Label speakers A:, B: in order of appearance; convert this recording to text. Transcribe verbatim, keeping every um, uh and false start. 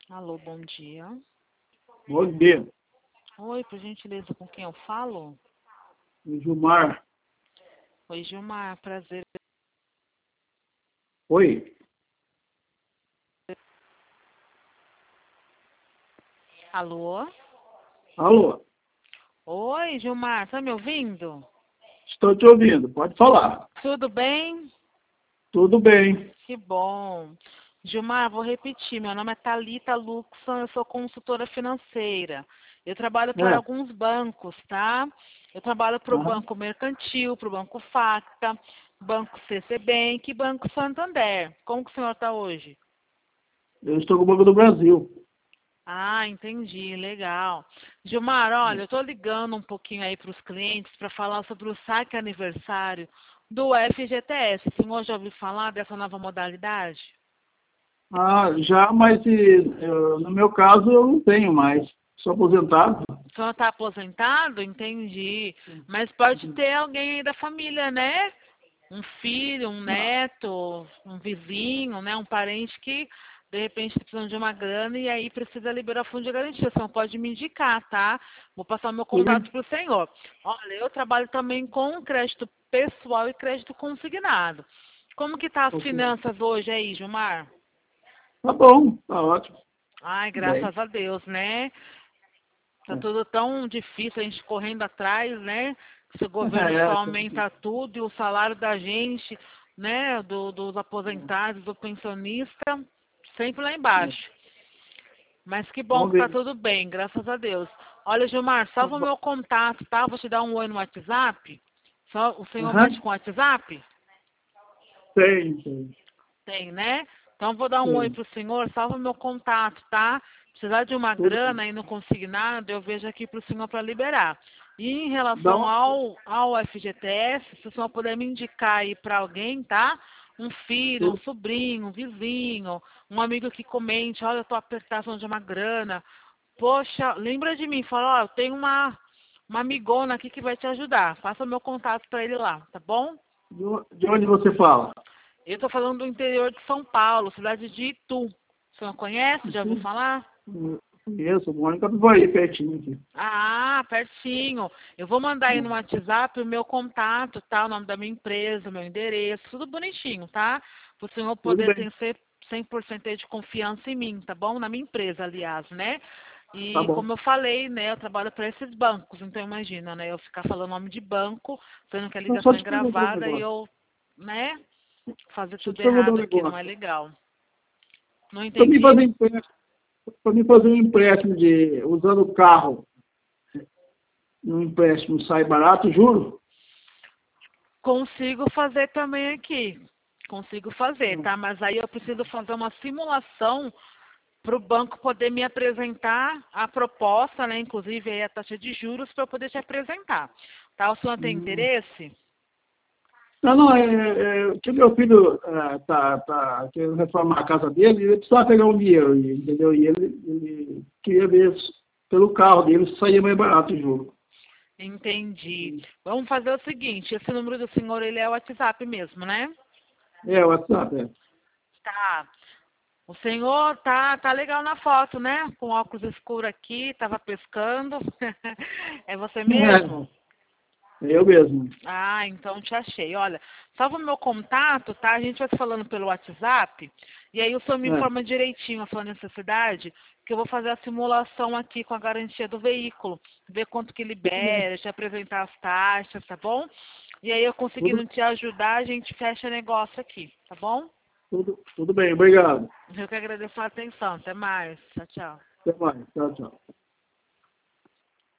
A: Alô, bom dia.
B: Bom dia,
A: Oi, por gentileza, com quem eu falo?
B: Gilmar.
A: Oi, Gilmar, prazer.
B: Oi,
A: Alô?
B: alô,
A: Oi, Gilmar, tá me ouvindo?
B: estou te ouvindo, pode falar.
A: Tudo bem?
B: Tudo bem.
A: Que bom. Gilmar, vou repetir, meu nome é Thalita Luxon, eu sou consultora financeira. Eu trabalho para
B: É,
A: alguns bancos, tá? Eu trabalho para o
B: aham.
A: Banco Mercantil, para o Banco Facta, Banco C C Bank e Banco Santander. Como que o senhor está hoje?
B: Eu estou com o Banco do Brasil.
A: Ah, entendi, legal. Gilmar, olha, eu estou ligando um pouquinho aí para os clientes para falar sobre o saque aniversário do F G T S. O senhor já ouviu falar dessa nova modalidade?
B: Ah, já, mas eh, eu- no meu caso eu não tenho mais. Sou aposentado.
A: O senhor está aposentado? Entendi. Mas pode ter alguém aí da família, né? Um filho, um
B: Não,
A: neto, um vizinho, né? Um parente que de repente está precisando de uma grana e aí precisa liberar fundo de garantia. O senhor pode me indicar, tá? Vou passar o meu
B: tudo
A: contato
B: bem.
A: para o senhor. Olha, eu trabalho também com crédito pessoal e crédito consignado. Como que tá as
B: Ok.
A: finanças hoje aí, Gilmar?
B: Tá bom, tá ótimo.
A: Ai,
B: Bem.
A: graças a Deus, né? Tá
B: É,
A: tudo tão difícil, a gente correndo atrás, né? Esse governo só
B: é, tá
A: aumenta tudo e o salário da gente, né? Do, dos aposentados, do pensionista, sempre lá
B: é.
A: embaixo. Mas que bom
B: Vamos
A: que tá
B: ver.
A: tudo bem, graças a Deus. Olha, Gilmar,
B: Tá
A: salva o
B: bom.
A: meu contato, tá? Vou te dar um oi no WhatsApp. Só, o senhor mexe
B: Aham.
A: com o WhatsApp?
B: Tem, tem,
A: Tem, né? Então vou dar um oi
B: tem.
A: pro senhor, salva o meu contato, tá? Precisar de uma
B: Tudo bem.
A: grana e não consignado, eu vejo aqui pro senhor para liberar. E em
B: Dá
A: relação
B: uma...
A: ao, ao F G T S, se o senhor puder me indicar aí para alguém, tá? Um filho, um
B: Tudo...
A: sobrinho, um vizinho, um amigo que comente, olha, eu tô apertado de uma grana. Poxa, lembra de mim, fala, ó, eu tenho uma, uma amigona aqui que vai te ajudar. Passa o meu contato para ele lá, tá bom?
B: De o- de onde você fala?
A: Eu estou falando do interior de São Paulo, cidade de Itu. O senhor conhece? Já ouviu
B: Itu?
A: falar?
B: Hum, Conheço, moro em Capivari, pertinho aqui.
A: Ah, pertinho. Eu vou mandar aí no
B: Hum,
A: WhatsApp o meu contato, tá? O nome da minha empresa, o meu endereço, tudo bonitinho, tá? Para o senhor
B: Tudo
A: poder
B: bem,
A: ter cem cem por cento aí de confiança em mim, tá bom? Na minha empresa, aliás, né?
B: tá
A: E
B: bom.
A: como eu falei, né, eu trabalho para esses bancos, então imagina, né, eu ficar falando nome de banco, sendo que a
B: Então, só
A: ligação é
B: te perguntar um
A: gravada e
B: negócio.
A: eu, né, fazer
B: Deixa eu
A: tudo
B: te perguntar um
A: errado aqui, não é
B: negócio.
A: legal. Não
B: Para mim
A: entendi?
B: fazer empréstimo, para mim fazer um empréstimo de usando o carro, um empréstimo sai barato, juro?
A: Consigo fazer também aqui. Consigo fazer,
B: Hum,
A: tá? Mas aí eu preciso fazer uma simulação para o banco poder me apresentar a proposta, né? Inclusive aí a taxa de juros para eu poder te apresentar. Tá? O senhor tem
B: hum.
A: interesse?
B: Não, não, é, é, é que meu filho é, tá, tá querendo reformar a casa dele, e ele precisava pegar um dinheiro, entendeu? E ele, ele queria ver se pelo carro dele se saía mais barato, juro.
A: Entendi. Vamos fazer o seguinte, esse número do senhor, ele é o WhatsApp mesmo, né?
B: É, o WhatsApp, é.
A: Tá. O senhor tá, tá legal na foto, né? Com óculos escuros aqui, tava pescando. É você mesmo?
B: É, eu mesmo.
A: Ah, então te achei. Olha, salva o meu contato, tá? A gente vai se falando pelo WhatsApp. E aí o senhor me
B: É,
A: informa direitinho a sua necessidade, que eu vou fazer a simulação aqui com a garantia do veículo. Ver quanto que
B: tudo bem.
A: libera, te apresentar as taxas, tá bom? E aí eu
B: Tudo,
A: conseguindo te ajudar, a gente fecha negócio aqui, tá bom?
B: tudo, tudo bem, obrigado.
A: Eu que agradeço a atenção. Até mais. Tchau, tchau.
B: Até mais. Tchau, tchau.